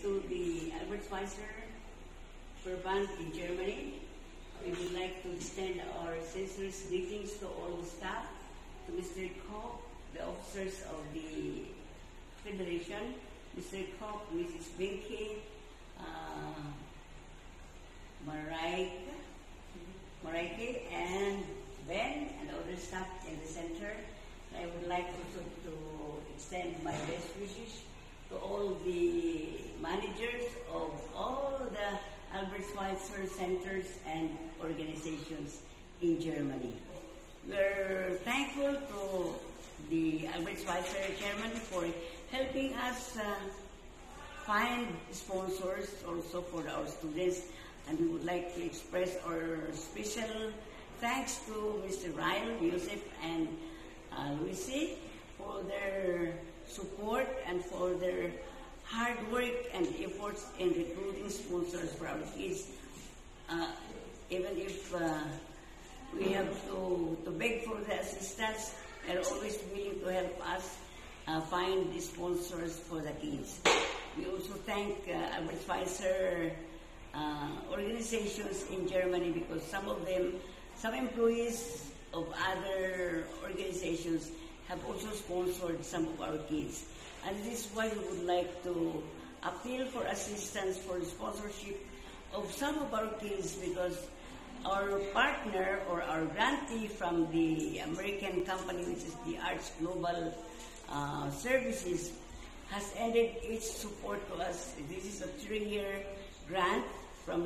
to the Albert Schweitzer Verband in Germany. We would like to extend our sincerest greetings to all the staff, to Mr. Koch, the officers of the Federation, Mr. Koch, Mrs. Binky, Maraike, and Ben, and other staff in the center. I would like also to extend my best wishes to all the managers of all the Albert Schweitzer centers and organizations in Germany. We're thankful to the Albert Schweitzer chairman for helping us find sponsors also for our students, and we would like to express our special thanks to Mr. Ryle, Joseph, and Lucy for their support and for their hard work and efforts in recruiting sponsors for our kids. Even if we have to beg for the assistance, they're always willing to help us find the sponsors for the kids. We also thank Albert Schweitzer organizations in Germany, because some employees of other organizations have also sponsored some of our kids. And this is why we would like to appeal for assistance for the sponsorship of some of our kids, because our partner or our grantee from the American company, which is the Arts Global Services, has ended its support to us. This is a 3-year grant from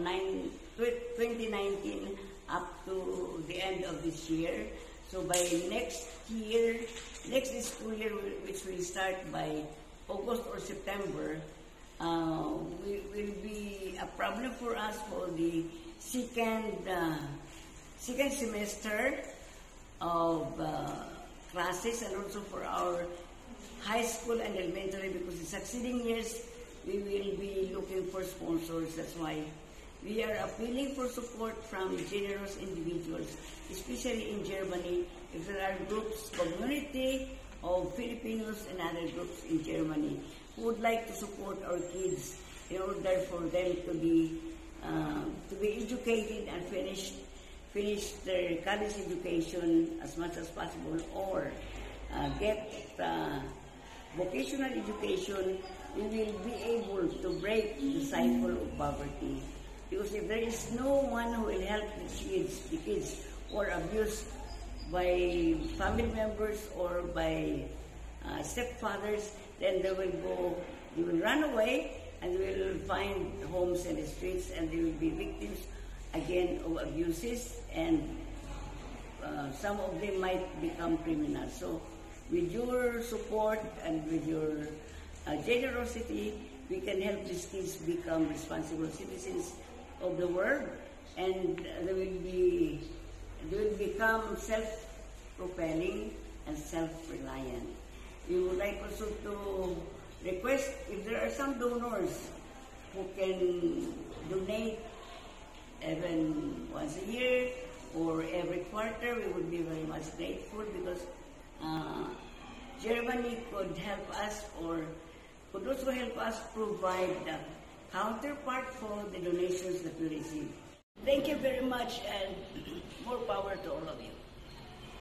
2019 up to the end of this year. So by next school year, which will start by August or September, will be a problem for us for the second semester of classes, and also for our high school and elementary, because the succeeding years we will be looking for sponsors. That's why we are appealing for support from generous individuals, especially in Germany. If there are groups, community of Filipinos and other groups in Germany who would like to support our kids in order for them to be educated and finish their college education as much as possible, or get vocational education, we will be able to break the cycle of poverty. Because if there is no one who will help the kids who are abused by family members or by stepfathers, then they will run away, and they will find homes in the streets, and they will be victims again of abuses, and some of them might become criminals. So with your support and with your generosity, we can help these kids become responsible citizens of the world, and they will become self-propelling and self-reliant. We would like also to request, if there are some donors who can donate even once a year or every quarter, we would be very much grateful, because Germany could help us, or could also help us provide the counterpart for the donations that we receive. Thank you very much, and more power to all of you.